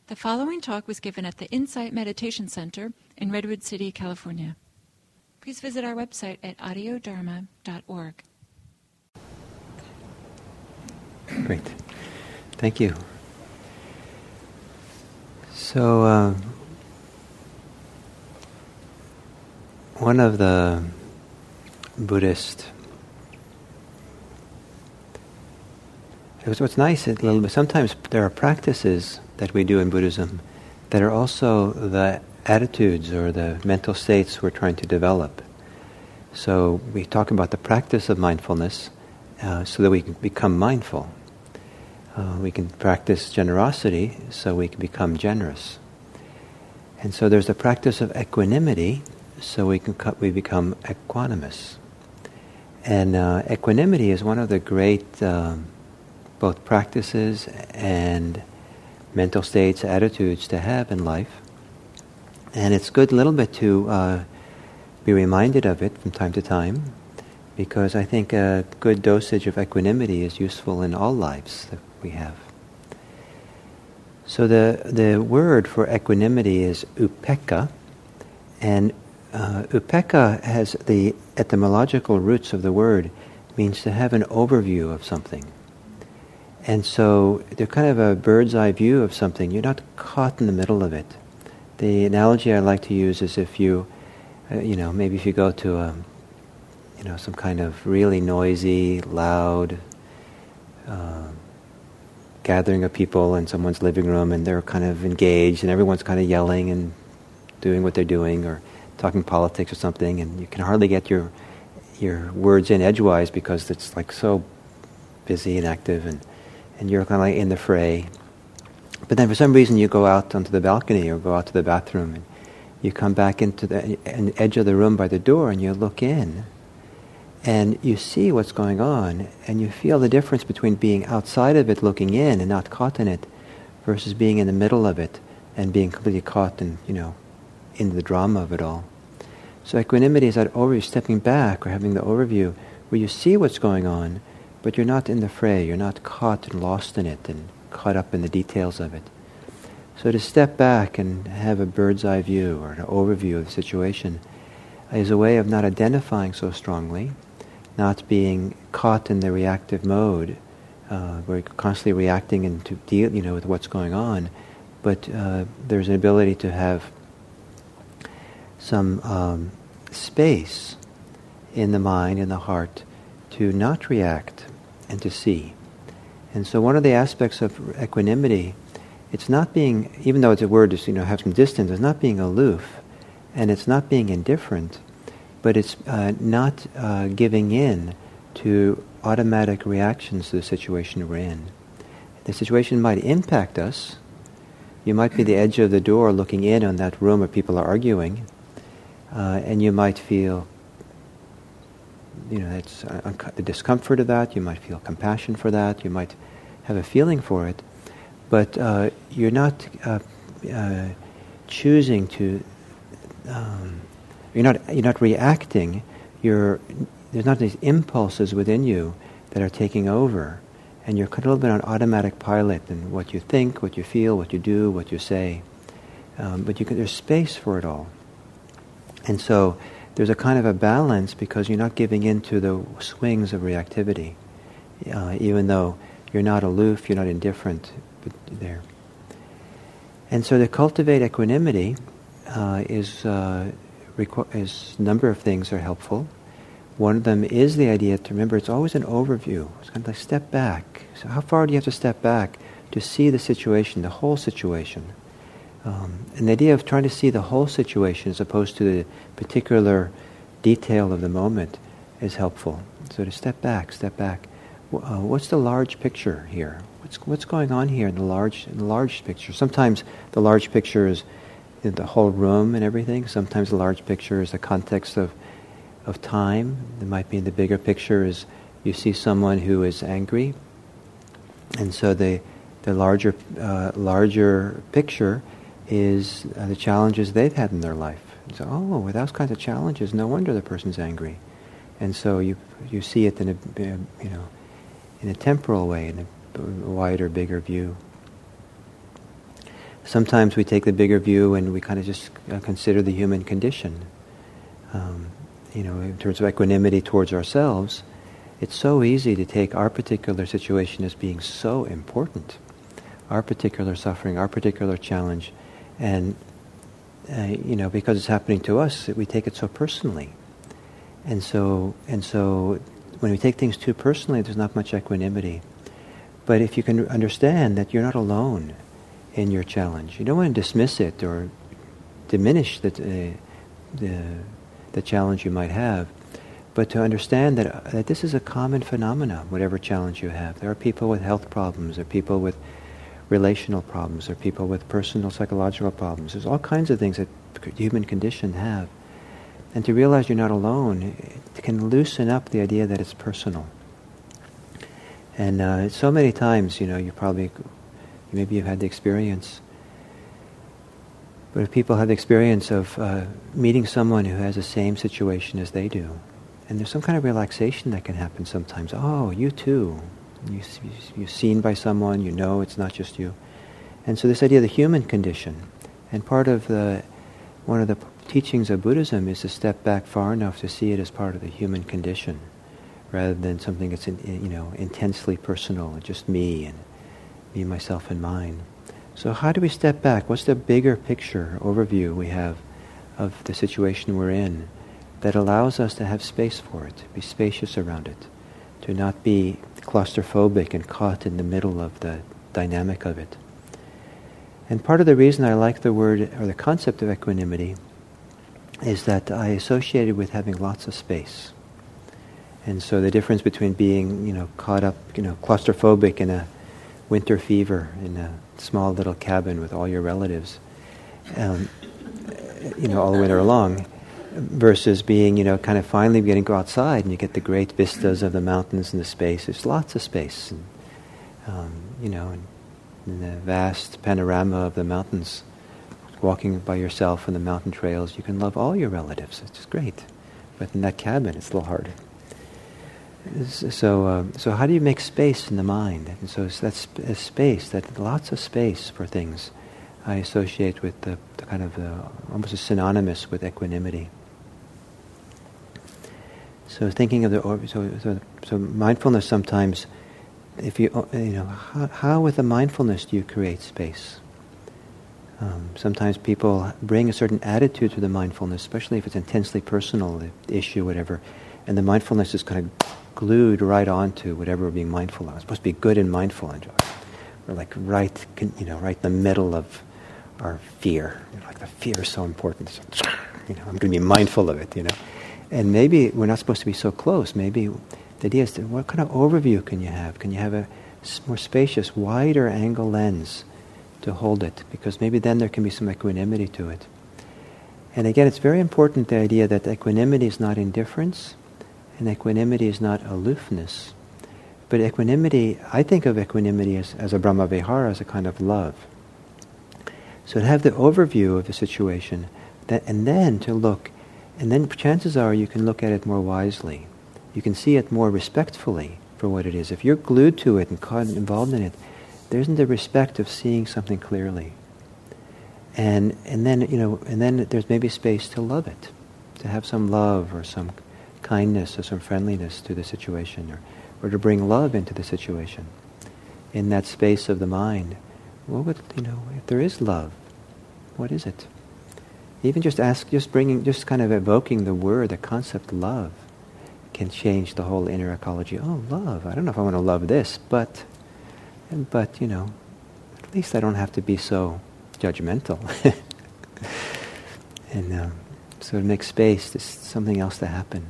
The following talk was given at the Insight Meditation Center in Redwood City, California. Please visit our website at audiodharma.org. Great. Thank you. So, one of the Buddhist... What's nice is sometimes there are practices that we do in Buddhism that are also the attitudes or the mental states we're trying to develop. So we talk about the practice of mindfulness so that we can become mindful. We can practice generosity so we can become generous. And so there's the practice of equanimity so we become equanimous. And equanimity is one of the great both practices and mental states, attitudes to have in life. And it's good a little bit to be reminded of it from time to time, because I think a good dosage of equanimity is useful in all lives that we have. So the word for equanimity is upekkha, and upekkha has the etymological roots of the word, means to have an overview of something. And so they're kind of a bird's eye view of something. You're not caught in the middle of it. The analogy I like to use is if you, maybe if you go to some kind of really noisy, loud gathering of people in someone's living room, and they're kind of engaged, and everyone's kind of yelling and doing what they're doing, or talking politics or something, and you can hardly get your words in edgewise because it's like so busy and active, and you're kind of like in the fray. But then for some reason you go out onto the balcony or go out to the bathroom, and you come back into the edge of the room by the door, and you look in and you see what's going on, and you feel the difference between being outside of it looking in and not caught in it versus being in the middle of it and being completely caught in the drama of it all. So equanimity is that stepping back or having the overview where you see what's going on, but you're not in the fray, you're not caught and lost in it and caught up in the details of it. So to step back and have a bird's eye view or an overview of the situation is a way of not identifying so strongly, not being caught in the reactive mode, where you're constantly reacting and to deal, with what's going on, but there's an ability to have some space in the mind, in the heart, to not react and to see. And so one of the aspects of equanimity, it's not being, even though it's a word to have some distance, it's not being aloof, and it's not being indifferent, but it's not giving in to automatic reactions to the situation we're in. The situation might impact us. You might be the edge of the door looking in on that room where people are arguing, and you might feel it's the discomfort of that. You might feel compassion for that. You might have a feeling for it, but you're not choosing to. You're not reacting. There's not these impulses within you that are taking over, and you're kind of a little bit on automatic pilot in what you think, what you feel, what you do, what you say. But there's space for it all, and so there's a kind of a balance because you're not giving in to the swings of reactivity, even though you're not aloof, you're not indifferent, but there. And so to cultivate equanimity is a number of things are helpful. One of them is the idea to remember it's always an overview. It's kind of like step back. So how far do you have to step back to see the situation, the whole situation? And the idea of trying to see the whole situation as opposed to the particular detail of the moment is helpful. So to step back. What's the large picture here? What's going on here in the large picture? Sometimes the large picture is the whole room and everything. Sometimes the large picture is the context of time. It might be in the bigger picture is you see someone who is angry, and so the larger picture is the challenges they've had in their life. So, with those kinds of challenges, no wonder the person's angry. And so you see it in a temporal way, in a wider, bigger view. Sometimes we take the bigger view and we kind of just consider the human condition. In terms of equanimity towards ourselves, it's so easy to take our particular situation as being so important, our particular suffering, our particular challenge, and because it's happening to us, we take it so personally. And so when we take things too personally, there's not much equanimity. But if you can understand that you're not alone in your challenge, you don't want to dismiss it or diminish the challenge you might have, but to understand that this is a common phenomenon, whatever challenge you have. There are people with health problems, there are people with relational problems, there are people with personal psychological problems. There's all kinds of things that the human condition have. And to realize you're not alone, it can loosen up the idea that it's personal. And so many times, maybe you've had the experience, but if people have the experience of meeting someone who has the same situation as they do, and there's some kind of relaxation that can happen sometimes. Oh, you too. You're seen by someone, it's not just you. And so this idea of the human condition, and part of one of the teachings of Buddhism is to step back far enough to see it as part of the human condition, rather than something that's intensely personal, just me and me, myself, and mine. So how do we step back? What's the bigger picture, overview we have of the situation we're in that allows us to have space for it, to be spacious around it, to not be claustrophobic and caught in the middle of the dynamic of it? And part of the reason I like the word or the concept of equanimity is that I associate it with having lots of space. And so the difference between being, caught up, claustrophobic in a winter fever in a small little cabin with all your relatives, all the winter long, versus being, kind of finally getting to go outside and you get the great vistas of the mountains and the space. There's lots of space, and, in the vast panorama of the mountains, walking by yourself on the mountain trails, you can love all your relatives. It's just great. But in that cabin, it's a little harder. So how do you make space in the mind? And so that's a space, that lots of space for things I associate with the kind of almost synonymous with equanimity. So thinking of so mindfulness sometimes, if how with the mindfulness do you create space? Sometimes people bring a certain attitude to the mindfulness, especially if it's intensely personal, the issue, whatever, and the mindfulness is kind of glued right onto whatever we're being mindful of. It's supposed to be good and mindful, and we're like right in the middle of our fear. Like the fear is so important. So, I'm going to be mindful of it. And maybe we're not supposed to be so close. Maybe the idea is what kind of overview can you have? Can you have a more spacious, wider angle lens to hold it? Because maybe then there can be some equanimity to it. And again, it's very important, the idea that equanimity is not indifference, and equanimity is not aloofness. But equanimity, I think of equanimity as a Brahmavihara, as a kind of love. So to have the overview of the situation, and then to look, and then chances are you can look at it more wisely. You can see it more respectfully for what it is. If you're glued to it and caught involved in it, there isn't the respect of seeing something clearly. And then there's maybe space to love it, to have some love or some kindness or some friendliness to the situation, or to bring love into the situation. In that space of the mind, what would, if there is love, what is it? Even just kind of evoking the word, the concept love, can change the whole inner ecology. Oh, love, I don't know if I want to love this, but at least I don't have to be so judgmental. And so to make space, there's something else to happen.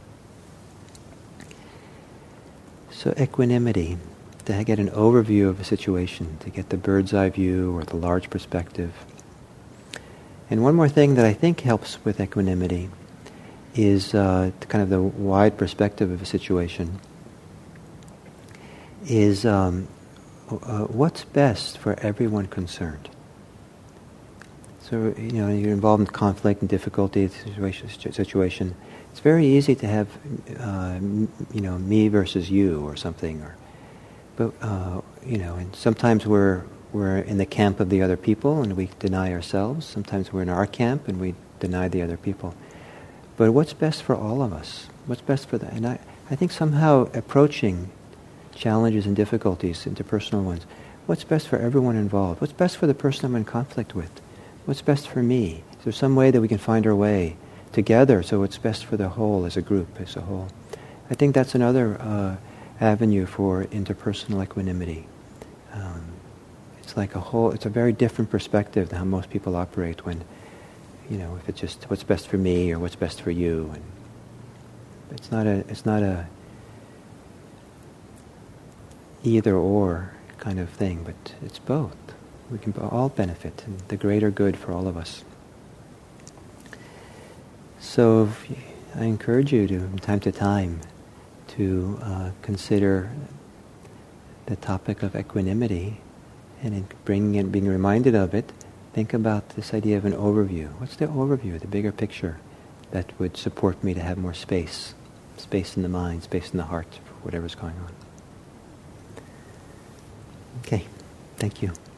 So equanimity, to get an overview of a situation, to get the bird's eye view or the large perspective. And one more thing that I think helps with equanimity is kind of the wide perspective of a situation, is what's best for everyone concerned. So, you're involved in conflict and difficulty situation. It's very easy to have, me versus you or something. And sometimes we're we're in the camp of the other people and we deny ourselves. Sometimes we're in our camp and we deny the other people. But what's best for all of us? What's best for that? And I think somehow approaching challenges and difficulties, interpersonal ones, what's best for everyone involved? What's best for the person I'm in conflict with? What's best for me? Is there some way that we can find our way together so it's best for the whole as a group, as a whole? I think that's another avenue for interpersonal equanimity. It's like it's a very different perspective than how most people operate when, if it's just what's best for me or what's best for you. And it's not a either or kind of thing, but it's both. We can all benefit and the greater good for all of us. So I encourage you to, from time to time, to consider the topic of equanimity, and in being reminded of it, think about this idea of an overview. What's the overview, the bigger picture that would support me to have more space in the mind, space in the heart for whatever's going on. Okay, thank you.